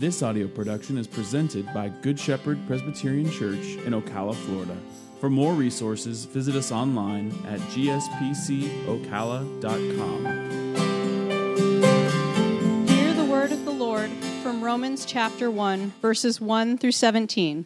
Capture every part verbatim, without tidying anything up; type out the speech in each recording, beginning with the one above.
This audio production is presented by Good Shepherd Presbyterian Church in Ocala, Florida. For more resources, visit us online at g s p c ocala dot com. Hear the word of the Lord from Romans chapter one, verses one through seventeen.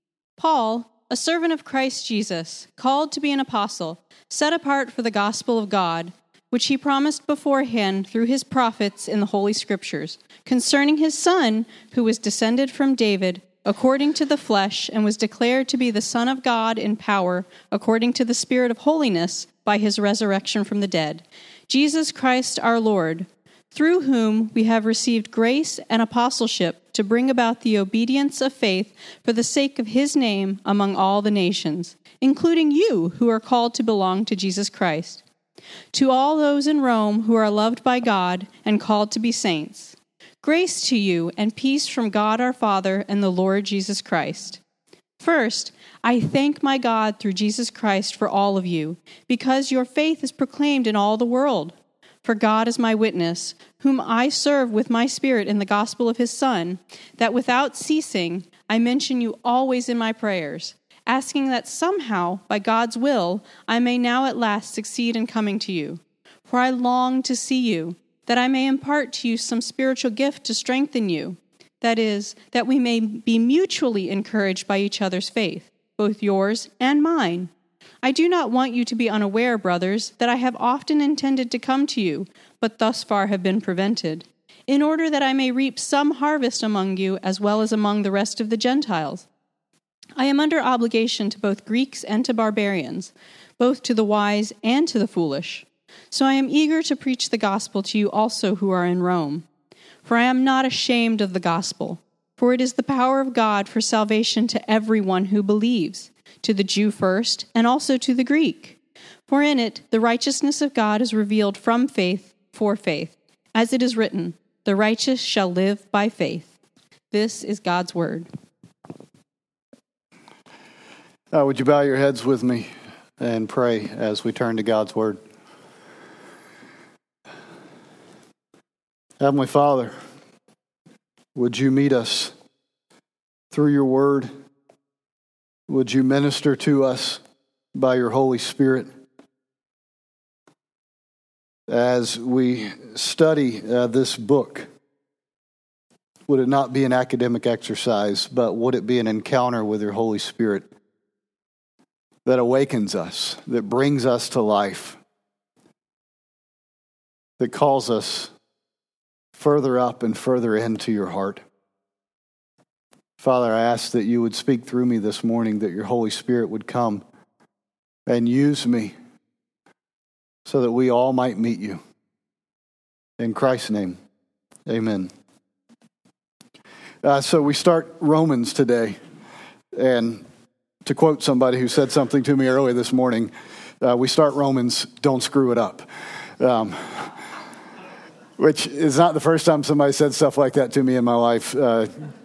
Paul, a servant of Christ Jesus, called to be an apostle, set apart for the gospel of God, which he promised beforehand through his prophets in the Holy Scriptures, concerning his Son, who was descended from David, according to the flesh, and was declared to be the Son of God in power, according to the Spirit of holiness, by his resurrection from the dead, Jesus Christ our Lord, through whom we have received grace and apostleship to bring about the obedience of faith for the sake of his name among all the nations, including you who are called to belong to Jesus Christ. To all those in Rome who are loved by God and called to be saints, grace to you and peace from God our Father and the Lord Jesus Christ. First, I thank my God through Jesus Christ for all of you, because your faith is proclaimed in all the world. For God is my witness, whom I serve with my spirit in the gospel of his Son, that without ceasing I mention you always in my prayers, asking that somehow, by God's will, I may now at last succeed in coming to you. For I long to see you, that I may impart to you some spiritual gift to strengthen you. That is, that we may be mutually encouraged by each other's faith, both yours and mine. I do not want you to be unaware, brothers, that I have often intended to come to you, but thus far have been prevented, in order that I may reap some harvest among you as well as among the rest of the Gentiles. I am under obligation to both Greeks and to barbarians, both to the wise and to the foolish. So I am eager to preach the gospel to you also who are in Rome. For I am not ashamed of the gospel, for it is the power of God for salvation to everyone who believes, to the Jew first, and also to the Greek. For in it the righteousness of God is revealed from faith for faith, as it is written, "The righteous shall live by faith." This is God's word. Uh, would you bow your heads with me and pray as we turn to God's word? Heavenly Father, would you meet us through your word? Would you minister to us by your Holy Spirit? As we study uh, this book, would it not be an academic exercise, but would it be an encounter with your Holy Spirit that awakens us, that brings us to life, that calls us further up and further into your heart? Father, I ask that you would speak through me this morning, that your Holy Spirit would come and use me so that we all might meet you. In Christ's name, amen. Uh, so we start Romans today, and to quote somebody who said something to me earlier this morning, uh, we start Romans, don't screw it up. Um, which is not the first time somebody said stuff like that to me in my life. Uh,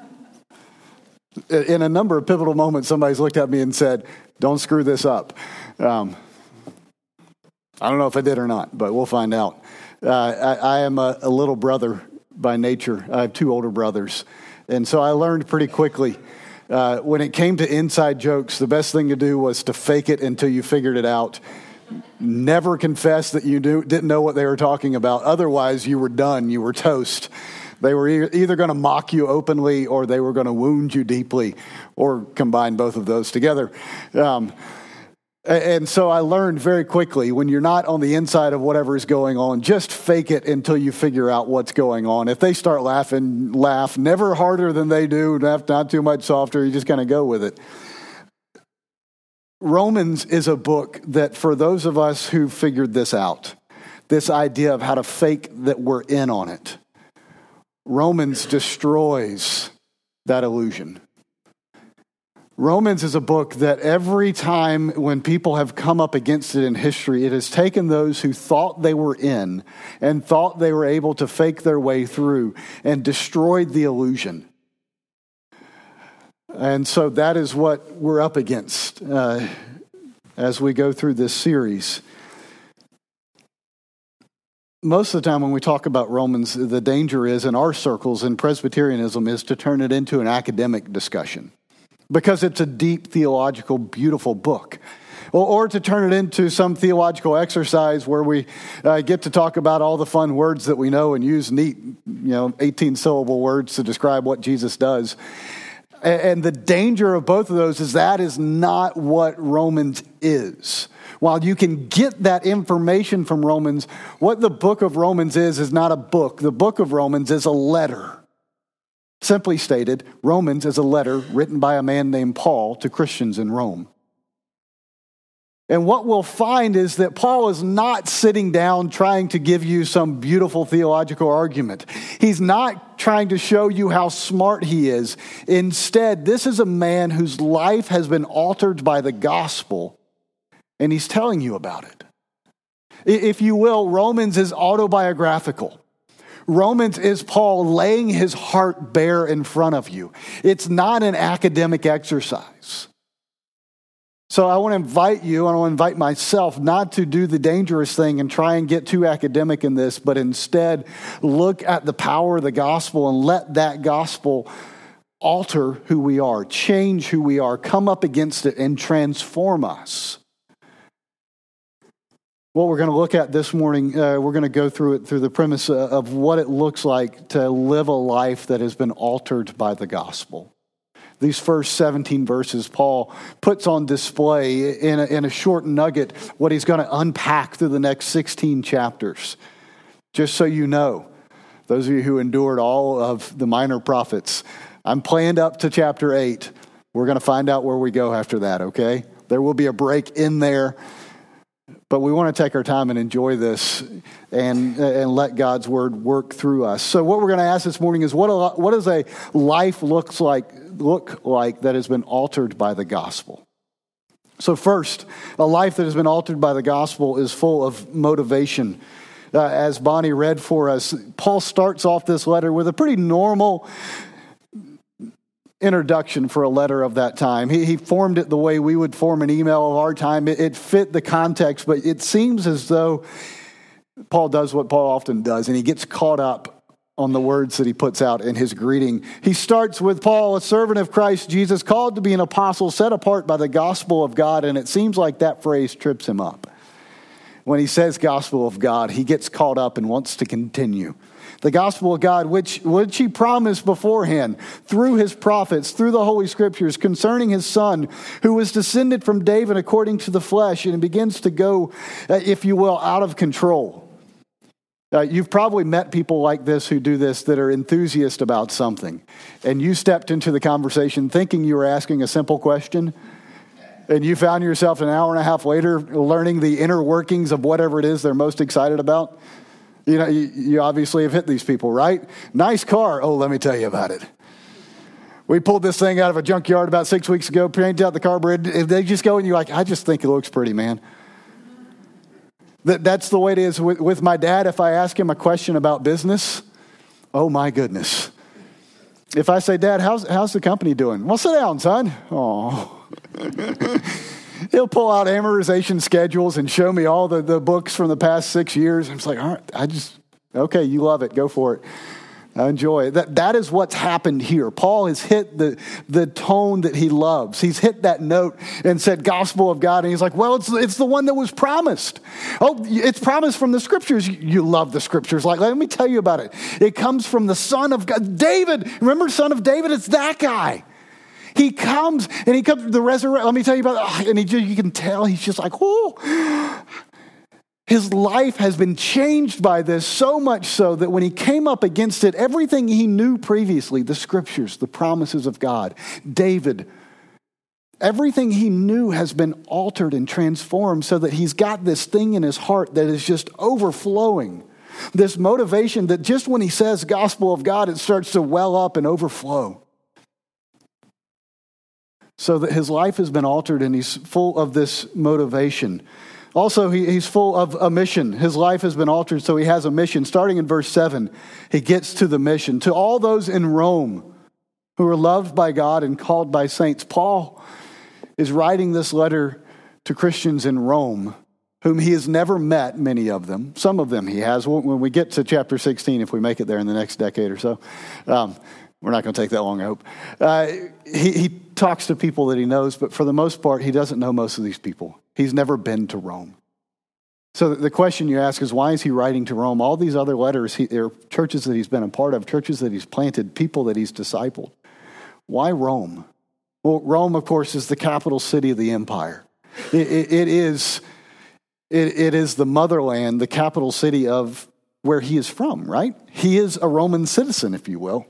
in a number of pivotal moments, somebody's looked at me and said, don't screw this up. Um, I don't know if I did or not, but we'll find out. Uh, I, I am a, a little brother by nature. I have two older brothers. And so I learned pretty quickly Uh, when it came to inside jokes, the best thing to do was to fake it until you figured it out. Never confess that you knew, didn't know what they were talking about. Otherwise, you were done. You were toast. They were e- either going to mock you openly or they were going to wound you deeply, or combine both of those together. Um, and so I learned very quickly, when you're not on the inside of whatever is going on, just fake it until you figure out what's going on. If they start laughing, laugh. Never harder than they do, not, not too much softer. You just kind of go with it. Romans is a book that, for those of us who figured this out, this idea of how to fake that we're in on it, Romans destroys that illusion. Romans is a book that every time when people have come up against it in history, it has taken those who thought they were in and thought they were able to fake their way through and destroyed the illusion. And so that is what we're up against uh, as we go through this series. most of the time when we talk about Romans, the danger is in our circles in Presbyterianism is to turn it into an academic discussion because it's a deep theological, beautiful book. Or, or to turn it into some theological exercise where we uh, get to talk about all the fun words that we know and use neat, you know, eighteen-syllable words to describe what Jesus does. And, and the danger of both of those is that is not what Romans is. While you can get that information from Romans, what the book of Romans is is not a book. The book of Romans is a letter. Simply stated, Romans is a letter written by a man named Paul to Christians in Rome. And what we'll find is that Paul is not sitting down trying to give you some beautiful theological argument. He's not trying to show you how smart he is. Instead, this is a man whose life has been altered by the gospel, and he's telling you about it. If you will, Romans is autobiographical. Romans is Paul laying his heart bare in front of you. It's not an academic exercise. So I want to invite you, and I want to invite myself not to do the dangerous thing and try and get too academic in this, but instead look at the power of the gospel and let that gospel alter who we are, change who we are, come up against it and transform us. What we're going to look at this morning, uh, we're going to go through it through the premise of what it looks like to live a life that has been altered by the gospel. These first seventeen verses, Paul puts on display in a, in a short nugget what he's going to unpack through the next sixteen chapters. Just so you know, those of you who endured all of the minor prophets, I'm planned up to chapter eight. We're going to find out where we go after that, okay? There will be a break in there, but we want to take our time and enjoy this and, and let God's word work through us. So what we're going to ask this morning is what a, what does a life looks like look like that has been altered by the gospel? So first, a life that has been altered by the gospel is full of motivation. Uh, as Bonnie read for us, Paul starts off this letter with a pretty normal introduction for a letter of that time. He, he formed it the way we would form an email of our time. It, it fit the context, but it seems as though Paul does what Paul often does, and he gets caught up on the words that he puts out in his greeting. He starts with Paul, a servant of Christ Jesus, called to be an apostle, set apart by the gospel of God, and it seems like that phrase trips him up. When he says gospel of God, he gets caught up and wants to continue. The gospel of God, which, which he promised beforehand through his prophets, through the Holy Scriptures, concerning his son, who was descended from David according to the flesh, and it begins to go, uh, if you will, out of control. Uh, you've probably met people like this who do this that are enthusiast about something. And you stepped into the conversation thinking you were asking a simple question. And you found yourself an hour and a half later learning the inner workings of whatever it is they're most excited about. You know, you, you obviously have hit these people, right? Nice car. Oh, let me tell you about it. We pulled this thing out of a junkyard about six weeks ago, painted out the carburetor. They just go and you're like, I just think it looks pretty, man. That, that's the way it is with, with my dad. If I ask him a question about business, oh my goodness. If I say, Dad, how's, how's the company doing? Well, sit down, son. Oh. He'll pull out amortization schedules and show me all the, the books from the past six years. I'm just like, all right, I just, okay, you love it. Go for it. I enjoy it. That, that is what's happened here. Paul has hit the, the tone that he loves. He's hit that note and said gospel of God. And he's like, well, it's, it's the one that was promised. Oh, it's promised from the scriptures. You, you love the scriptures. Like, let me tell you about it. It comes from the son of God. David, remember son of David? It's that guy. He comes and he comes the resurrection. Let me tell you about it. And he, you can tell he's just like, oh. His life has been changed by this so much so that when he came up against it, everything he knew previously, the scriptures, the promises of God, David, everything he knew has been altered and transformed so that he's got this thing in his heart that is just overflowing. This motivation that just when he says gospel of God, it starts to well up and overflow. So that his life has been altered and he's full of this motivation. Also, he, he's full of a mission. His life has been altered, so he has a mission. Starting in verse seven, he gets to the mission. To all those in Rome who are loved by God and called by saints, Paul is writing this letter to Christians in Rome whom he has never met, many of them. Some of them he has. When we get to chapter sixteen, if we make it there in the next decade or so, um, we're not going to take that long, I hope. Uh, he, he talks to people that he knows, but for the most part, he doesn't know most of these people. He's never been to Rome. So the question you ask is, why is he writing to Rome? All these other letters, he, they're churches that he's been a part of, churches that he's planted, people that he's discipled. Why Rome? Well, Rome, of course, is the capital city of the empire. It, it, it is... It, it is the motherland, the capital city of where he is from, right? He is a Roman citizen, if you will.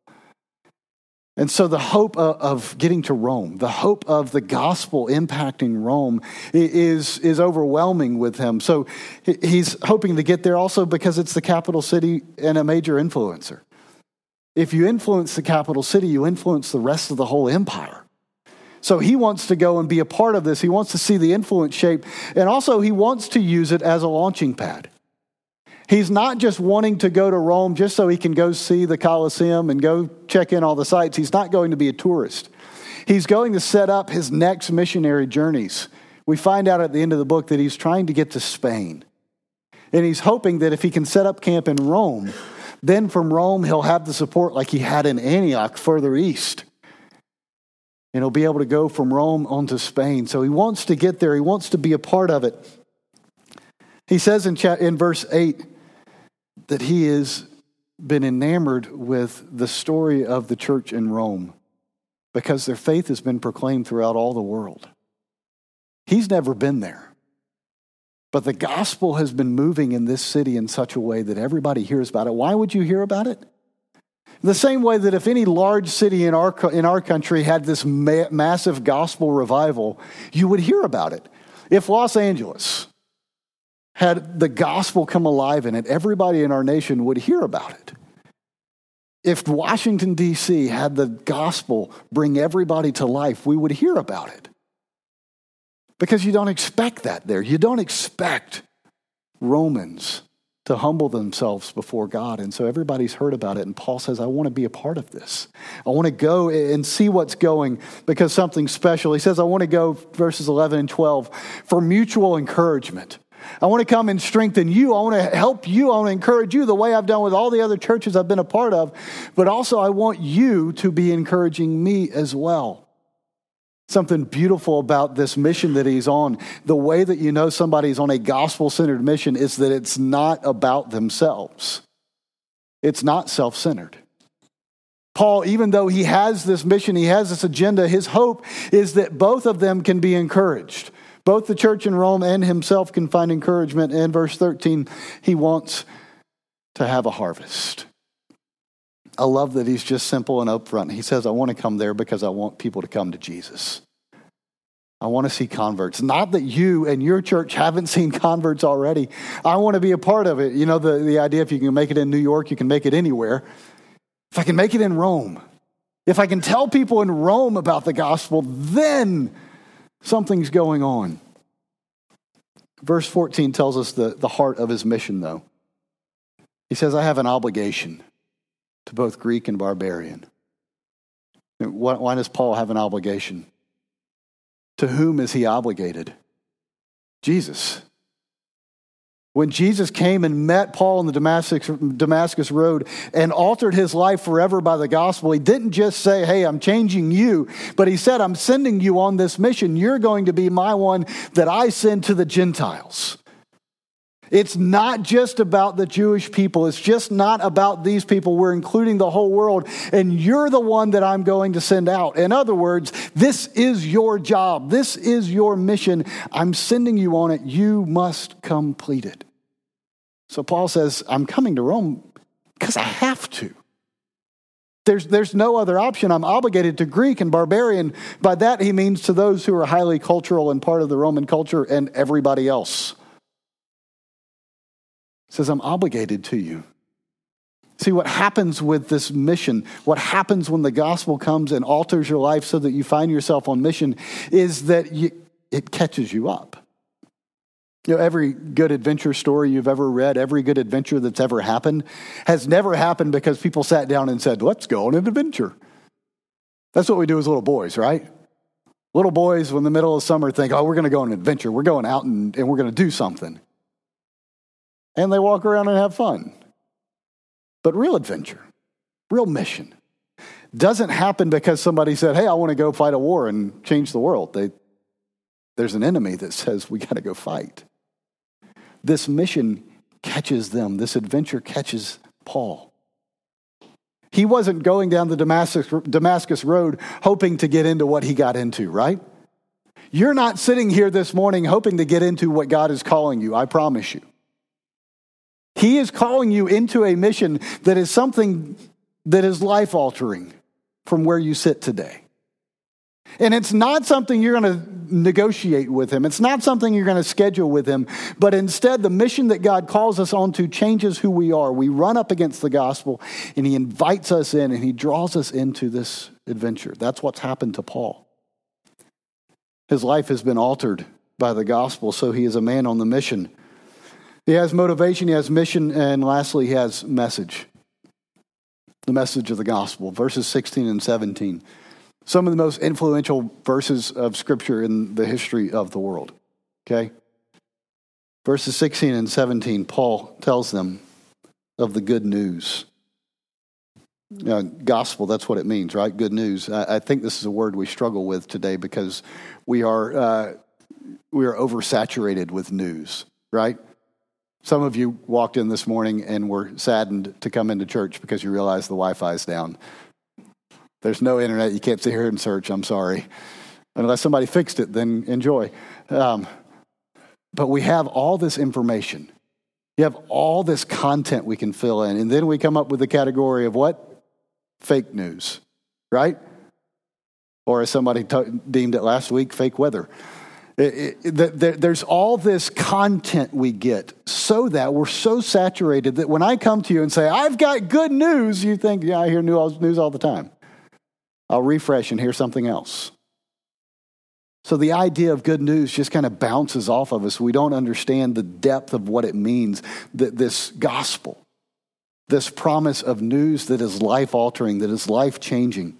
And so the hope of, of getting to Rome, the hope of the gospel impacting Rome is, is overwhelming with him. So he's hoping to get there also because it's the capital city and a major influencer. If you influence the capital city, you influence the rest of the whole empire. So he wants to go and be a part of this. He wants to see the influence shape. And also he wants to use it as a launching pad. He's not just wanting to go to Rome just so he can go see the Colosseum and go check in all the sites. He's not going to be a tourist. He's going to set up his next missionary journeys. We find out at the end of the book that he's trying to get to Spain. And he's hoping that if he can set up camp in Rome, then from Rome he'll have the support like he had in Antioch further east. And he'll be able to go from Rome on to Spain. So he wants to get there. He wants to be a part of it. He says in, chat, in verse eight that he has been enamored with the story of the church in Rome because their faith has been proclaimed throughout all the world. He's never been there. But the gospel has been moving in this city in such a way that everybody hears about it. Why would you hear about it? The same way that if any large city in our in our country had this ma- massive gospel revival, you would hear about it. If Los Angeles had the gospel come alive in it, everybody in our nation would hear about it. If Washington, D C had the gospel bring everybody to life, we would hear about it. Because you don't expect that there. You don't expect Romans to humble themselves before God. And so everybody's heard about it. And Paul says, I want to be a part of this. I want to go and see what's going because something special. He says, I want to go, verses eleven and twelve, for mutual encouragement. I want to come and strengthen you. I want to help you. I want to encourage you the way I've done with all the other churches I've been a part of. But also I want you to be encouraging me as well. Something beautiful about this mission that he's on, the way that you know somebody's on a gospel-centered mission is that it's not about themselves. It's not self-centered. Paul, even though he has this mission, he has this agenda, his hope is that both of them can be encouraged. Both the church in Rome and himself can find encouragement. In verse thirteen, he wants to have a harvest. I love that he's just simple and upfront. He says, I want to come there because I want people to come to Jesus. I want to see converts. Not that you and your church haven't seen converts already. I want to be a part of it. You know, the, the idea if you can make it in New York, you can make it anywhere. If I can make it in Rome, if I can tell people in Rome about the gospel, then something's going on. Verse fourteen tells us the, the heart of his mission, though. He says, I have an obligation to both Greek and barbarian. Why, why does Paul have an obligation? To whom is he obligated? Jesus. When Jesus came and met Paul on the Damascus, Damascus Road and altered his life forever by the gospel, he didn't just say, hey, I'm changing you, but he said, I'm sending you on this mission. You're going to be my one that I send to the Gentiles. It's not just about the Jewish people. It's just not about these people. We're including the whole world. And you're the one that I'm going to send out. In other words, this is your job. This is your mission. I'm sending you on it. You must complete it. So Paul says, I'm coming to Rome because I have to. There's, there's no other option. I'm obligated to Greek and barbarian. By that, he means to those who are highly cultural and part of the Roman culture and everybody else. Says, I'm obligated to you. See, what happens with this mission, what happens when the gospel comes and alters your life so that you find yourself on mission is that you, it catches you up. You know, every good adventure story you've ever read, every good adventure that's ever happened has never happened because people sat down and said, let's go on an adventure. That's what we do as little boys, right? Little boys, in the middle of summer, think, oh, we're going to go on an adventure. We're going out and, and we're going to do something. And they walk around and have fun. But real adventure, real mission, doesn't happen because somebody said, hey, I want to go fight a war and change the world. They, there's an enemy that says we got to go fight. This mission catches them. This adventure catches Paul. He wasn't going down the Damascus, Damascus road hoping to get into what he got into, right? You're not sitting here this morning hoping to get into what God is calling you, I promise you. He is calling you into a mission that is something that is life-altering from where you sit today. And it's not something you're going to negotiate with him. It's not something you're going to schedule with him. But instead, the mission that God calls us onto changes who we are. We run up against the gospel, and he invites us in, and he draws us into this adventure. That's what's happened to Paul. His life has been altered by the gospel, so he is a man on the mission. He has motivation, he has mission, and lastly, he has message. The message of the gospel, verses sixteen and seventeen. Some of the most influential verses of Scripture in the history of the world. Okay? Verses sixteen and seventeen, Paul tells them of the good news. Uh, gospel, that's what it means, right? Good news. I, I think this is a word we struggle with today because we are uh, we are oversaturated with news, right? Some of you walked in this morning and were saddened to come into church because you realized the Wi-Fi is down. There's no internet. You can't sit here and search. I'm sorry. Unless somebody fixed it, then enjoy. Um, but we have all this information. You have all this content we can fill in. And then we come up with the category of what? Fake news, right? Or as somebody t- deemed it last week, fake weather. It, it, the, there's all this content we get so that we're so saturated that when I come to you and say, I've got good news, you think, yeah, I hear news all the time. I'll refresh and hear something else. So the idea of good news just kind of bounces off of us. We don't understand the depth of what it means, that this gospel, this promise of news that is life-altering, that is life-changing.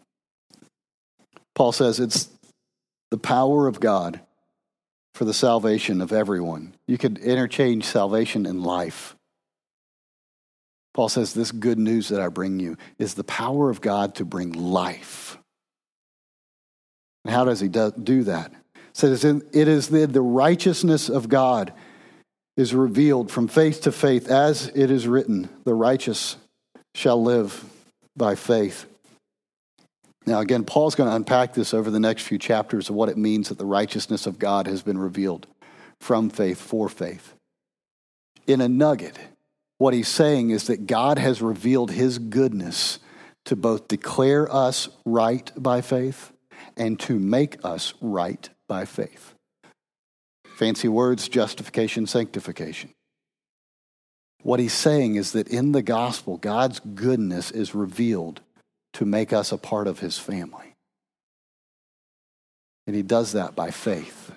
Paul says it's the power of God for the salvation of everyone. You could interchange salvation and life. Paul says this good news that I bring you is the power of God to bring life. And how does he do, do that? It says it is the, the righteousness of God is revealed from faith to faith, as it is written, the righteous shall live by faith. Now, again, Paul's going to unpack this over the next few chapters of what it means that the righteousness of God has been revealed from faith for faith. In a nugget, what he's saying is that God has revealed his goodness to both declare us right by faith and to make us right by faith. Fancy words, justification, sanctification. What he's saying is that in the gospel, God's goodness is revealed to make us a part of his family. And he does that by faith.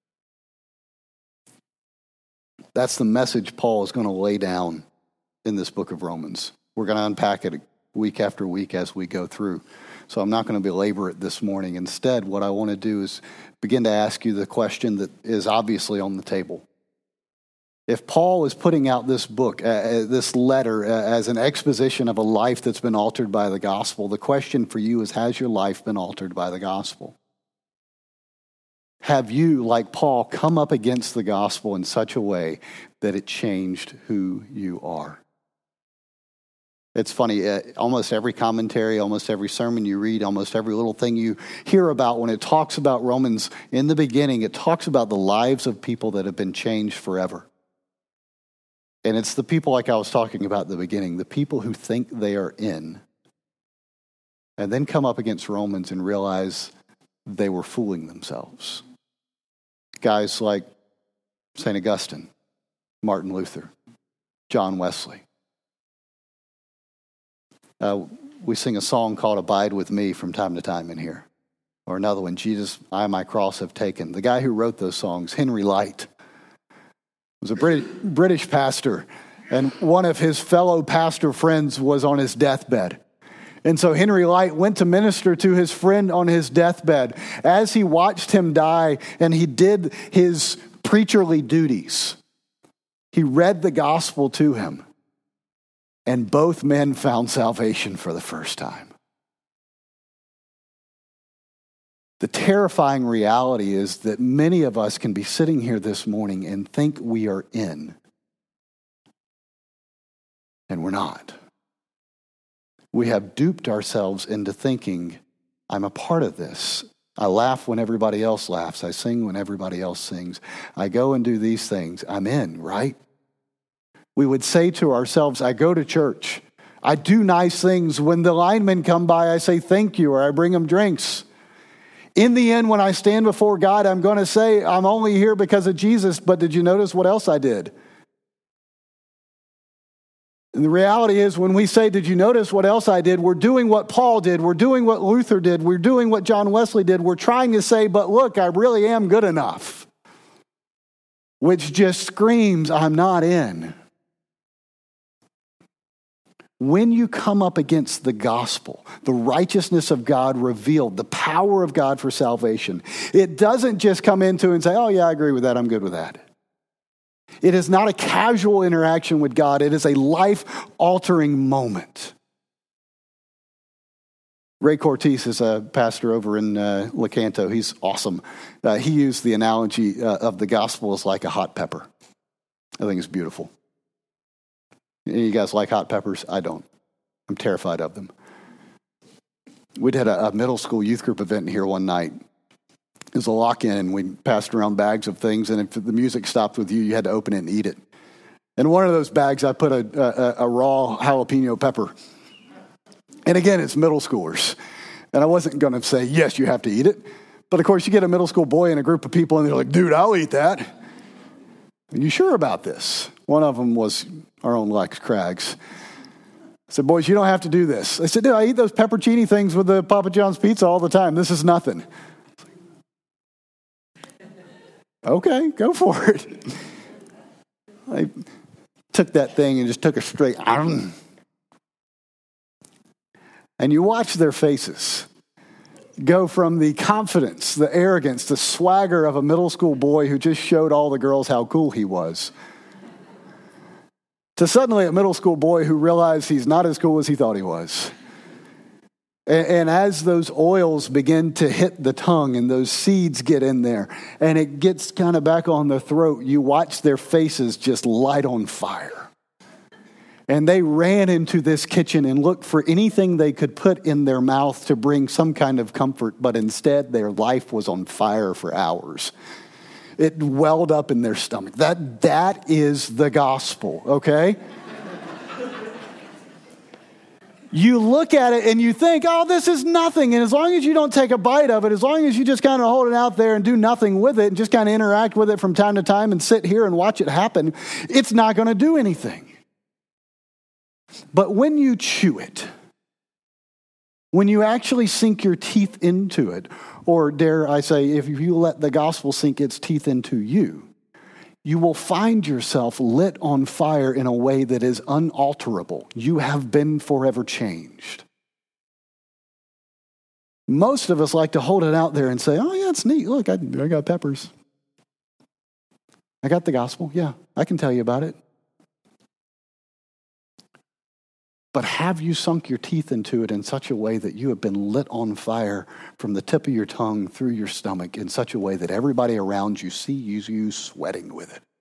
That's the message Paul is going to lay down in this book of Romans. We're going to unpack it week after week as we go through. So I'm not going to belabor it this morning. Instead, what I want to do is begin to ask you the question that is obviously on the table. If Paul is putting out this book, uh, this letter, uh, as an exposition of a life that's been altered by the gospel, the question for you is, has your life been altered by the gospel? Have you, like Paul, come up against the gospel in such a way that it changed who you are? It's funny, uh, almost every commentary, almost every sermon you read, almost every little thing you hear about, when it talks about Romans in the beginning, it talks about the lives of people that have been changed forever. And it's the people like I was talking about at the beginning, the people who think they are in, and then come up against Romans and realize they were fooling themselves. Guys like Saint Augustine, Martin Luther, John Wesley. Uh, we sing a song called Abide With Me from time to time in here. Or another one, Jesus, I my cross have taken. The guy who wrote those songs, Henry Light, was a Brit- British pastor, and one of his fellow pastor friends was on his deathbed. And so Henry Light went to minister to his friend on his deathbed. As he watched him die and he did his preacherly duties, he read the gospel to him. And both men found salvation for the first time. The terrifying reality is that many of us can be sitting here this morning and think we are in. And we're not. We have duped ourselves into thinking, I'm a part of this. I laugh when everybody else laughs. I sing when everybody else sings. I go and do these things. I'm in, right? We would say to ourselves, I go to church. I do nice things. When the linemen come by, I say thank you, or I bring them drinks. In the end, when I stand before God, I'm going to say, I'm only here because of Jesus, but did you notice what else I did? And the reality is, when we say, did you notice what else I did? We're doing what Paul did. We're doing what Luther did. We're doing what John Wesley did. We're trying to say, but look, I really am good enough. Which just screams, I'm not in. When you come up against the gospel, the righteousness of God revealed, the power of God for salvation, it doesn't just come into and say, oh yeah, I agree with that, I'm good with that. It is not a casual interaction with God. It is a life-altering moment. Ray Cortez is a pastor over in uh, Lecanto. He's awesome. Uh, he used the analogy uh, of the gospel as like a hot pepper. I think it's beautiful. You guys like hot peppers? I don't. I'm terrified of them. We did a, a middle school youth group event here one night. It was a lock-in, and we passed around bags of things, and if the music stopped with you, you had to open it and eat it. In one of those bags, I put a, a, a raw jalapeno pepper. And again, it's middle schoolers. And I wasn't going to say, yes, you have to eat it. But of course, you get a middle school boy and a group of people, and they're like, dude, I'll eat that. Are you sure about this? One of them was our own Lex Craggs. I said, boys, you don't have to do this. I said, dude, I eat those peppercini things with the Papa John's pizza all the time. This is nothing. Okay, go for it. I took that thing and just took a straight. And you watch their faces go from the confidence, the arrogance, the swagger of a middle school boy who just showed all the girls how cool he was, to suddenly a middle school boy who realized he's not as cool as he thought he was. And, and as those oils begin to hit the tongue and those seeds get in there and it gets kind of back on the throat, you watch their faces just light on fire. And they ran into this kitchen and looked for anything they could put in their mouth to bring some kind of comfort, but instead their life was on fire for hours. It welled up in their stomach. That, that is the gospel, okay? You look at it and you think, oh, this is nothing. And as long as you don't take a bite of it, as long as you just kind of hold it out there and do nothing with it and just kind of interact with it from time to time and sit here and watch it happen, it's not going to do anything. But when you chew it, when you actually sink your teeth into it, or dare I say, if you let the gospel sink its teeth into you, you will find yourself lit on fire in a way that is unalterable. You have been forever changed. Most of us like to hold it out there and say, oh yeah, it's neat. Look, I, I got peppers. I got the gospel. Yeah, I can tell you about it. But have you sunk your teeth into it in such a way that you have been lit on fire from the tip of your tongue through your stomach in such a way that everybody around you sees you sweating with it?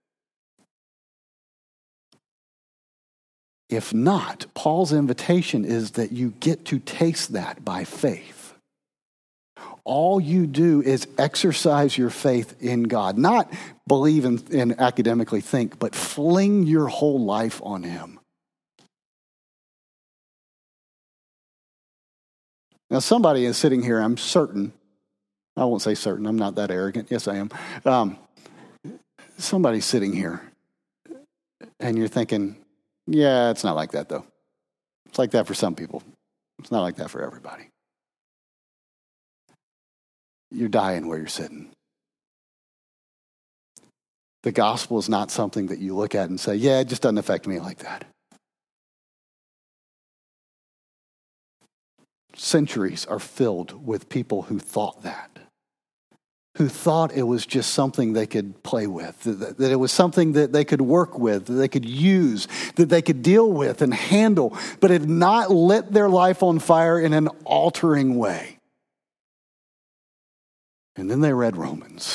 If not, Paul's invitation is that you get to taste that by faith. All you do is exercise your faith in God. Not believe and, and academically think, but fling your whole life on him. Now, somebody is sitting here, I'm certain, I won't say certain, I'm not that arrogant. Yes, I am. Um, somebody's sitting here, and you're thinking, yeah, it's not like that, though. It's like that for some people. It's not like that for everybody. You're dying where you're sitting. The gospel is not something that you look at and say, yeah, it just doesn't affect me like that. centuries are filled with people who thought that. Who thought it was just something they could play with, that, that it was something that they could work with, that they could use, that they could deal with and handle, but it had not lit their life on fire in an altering way. And then they read Romans,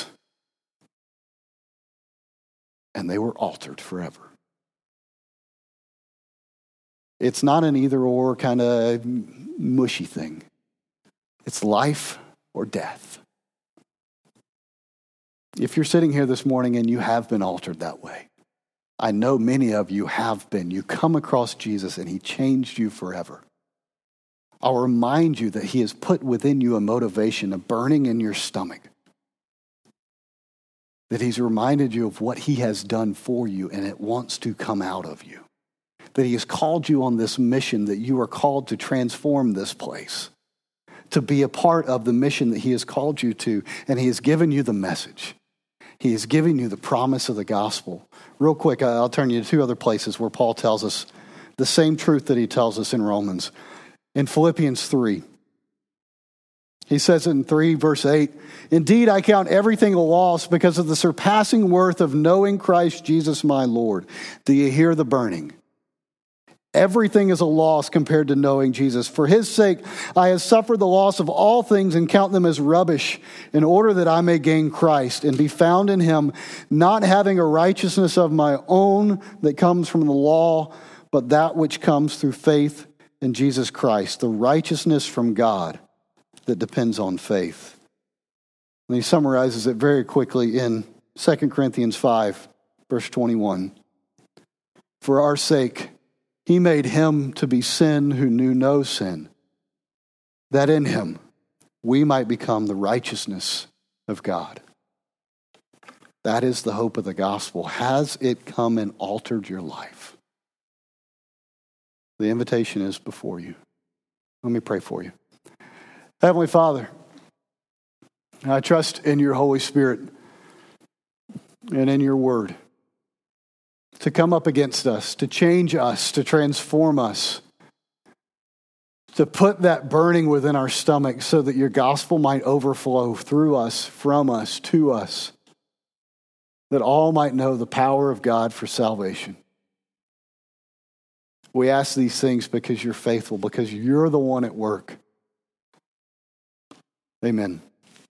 and they were altered forever. It's not an either-or kind of mushy thing. It's life or death. If you're sitting here this morning and you have been altered that way, I know many of you have been. You come across Jesus and he changed you forever. I'll remind you that he has put within you a motivation, a burning in your stomach. That he's reminded you of what he has done for you and it wants to come out of you. That he has called you on this mission, that you are called to transform this place. To be a part of the mission that he has called you to, and he has given you the message. He is giving you the promise of the gospel. Real quick, I'll turn you to two other places where Paul tells us the same truth that he tells us in Romans. In Philippians three, he says in three verse eight, "Indeed, I count everything a loss because of the surpassing worth of knowing Christ Jesus my Lord." Do you hear the burning? Everything is a loss compared to knowing Jesus. For his sake, I have suffered the loss of all things and count them as rubbish in order that I may gain Christ and be found in him, not having a righteousness of my own that comes from the law, but that which comes through faith in Jesus Christ, the righteousness from God that depends on faith. And he summarizes it very quickly in Second Corinthians five, verse twenty-one. For our sake, he made him to be sin who knew no sin, that in him we might become the righteousness of God. That is the hope of the gospel. Has it come and altered your life? The invitation is before you. Let me pray for you. Heavenly Father, I trust in your Holy Spirit and in your word to come up against us, to change us, to transform us, to put that burning within our stomach so that your gospel might overflow through us, from us, to us, that all might know the power of God for salvation. We ask these things because you're faithful, because you're the one at work. Amen.